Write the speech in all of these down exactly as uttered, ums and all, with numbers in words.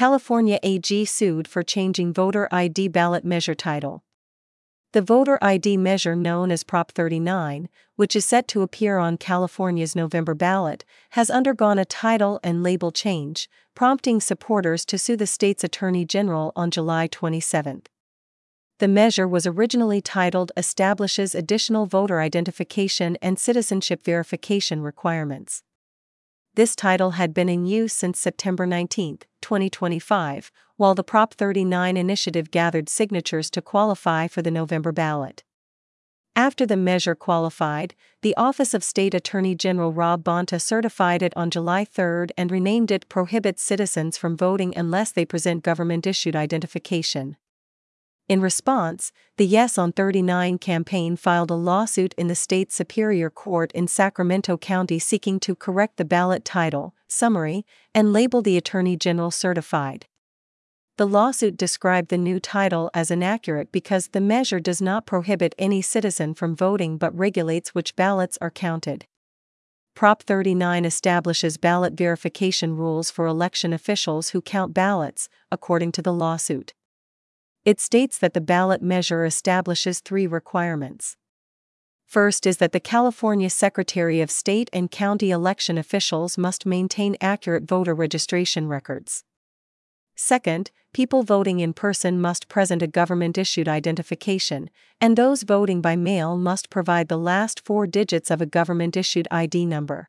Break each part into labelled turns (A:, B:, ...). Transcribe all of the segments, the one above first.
A: California A G sued for changing voter I D ballot measure title. The voter I D measure known as Prop thirty-nine, which is set to appear on California's November ballot, has undergone a title and label change, prompting supporters to sue the state's Attorney General on July twenty-seventh. The measure was originally titled Establishes Additional Voter Identification and Citizenship Verification Requirements. This title had been in use since September nineteenth, twenty twenty-five, while the Prop thirty-nine initiative gathered signatures to qualify for the November ballot. After the measure qualified, the Office of State Attorney General Rob Bonta certified it on July third and renamed it Prohibits Citizens from Voting Unless They Present Government-Issued Identification. In response, the Yes on thirty-nine campaign filed a lawsuit in the state Superior Court in Sacramento County seeking to correct the ballot title, summary, and label the Attorney General certified. The lawsuit described the new title as inaccurate because the measure does not prohibit any citizen from voting but regulates which ballots are counted. Prop thirty-nine establishes ballot verification rules for election officials who count ballots, according to the lawsuit. It states that the ballot measure establishes three requirements. First is that the California Secretary of State and county election officials must maintain accurate voter registration records. Second, people voting in person must present a government-issued identification, and those voting by mail must provide the last four digits of a government-issued I D number.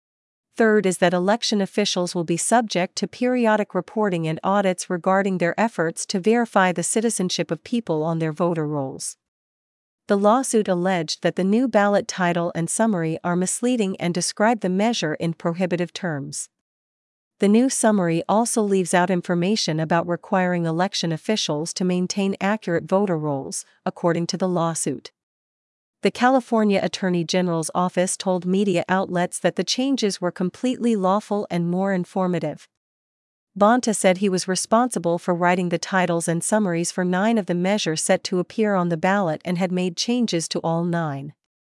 A: Third is that election officials will be subject to periodic reporting and audits regarding their efforts to verify the citizenship of people on their voter rolls. The lawsuit alleged that the new ballot title and summary are misleading and describe the measure in prohibitive terms. The new summary also leaves out information about requiring election officials to maintain accurate voter rolls, according to the lawsuit. The California Attorney General's office told media outlets that the changes were completely lawful and more informative. Bonta said he was responsible for writing the titles and summaries for nine of the measures set to appear on the ballot and had made changes to all nine.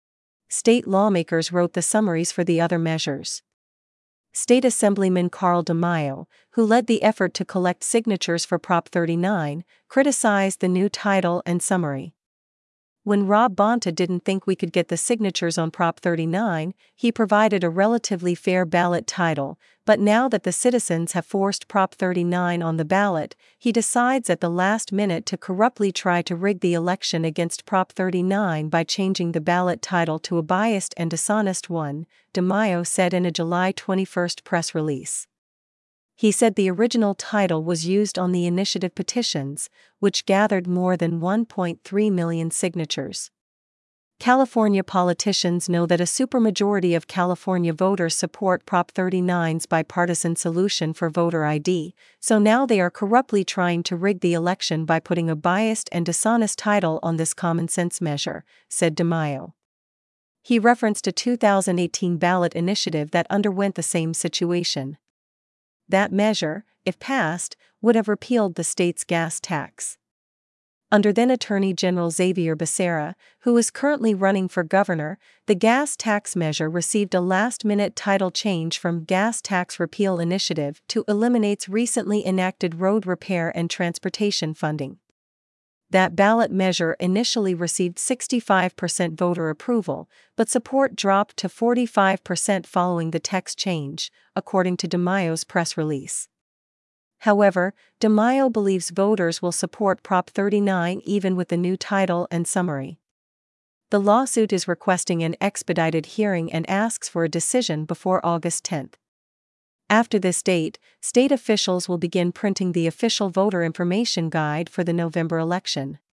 A: State lawmakers wrote the summaries for the other measures. State Assemblyman Carl DeMaio, who led the effort to collect signatures for Prop thirty-nine, criticized the new title and summary. When Rob Bonta didn't think we could get the signatures on Prop thirty-nine, he provided a relatively fair ballot title, but now that the citizens have forced Prop thirty-nine on the ballot, he decides at the last minute to corruptly try to rig the election against Prop thirty-nine by changing the ballot title to a biased and dishonest one, DeMaio said in a July twenty-first press release. He said the original title was used on the initiative petitions, which gathered more than one point three million signatures. California politicians know that a supermajority of California voters support Prop thirty-nine's bipartisan solution for voter I D, so now they are corruptly trying to rig the election by putting a biased and dishonest title on this common-sense measure, said DeMaio. He referenced a two thousand eighteen ballot initiative that underwent the same situation. That measure, if passed, would have repealed the state's gas tax. Under then Attorney General Xavier Becerra, who is currently running for governor, the gas tax measure received a last-minute title change from Gas Tax Repeal Initiative to eliminates recently enacted road repair and transportation funding. That ballot measure initially received sixty-five percent voter approval, but support dropped to forty-five percent following the text change, according to DeMaio's press release. However, DeMaio believes voters will support Prop thirty-nine even with the new title and summary. The lawsuit is requesting an expedited hearing and asks for a decision before August tenth. After this date, state officials will begin printing the official voter information guide for the November election.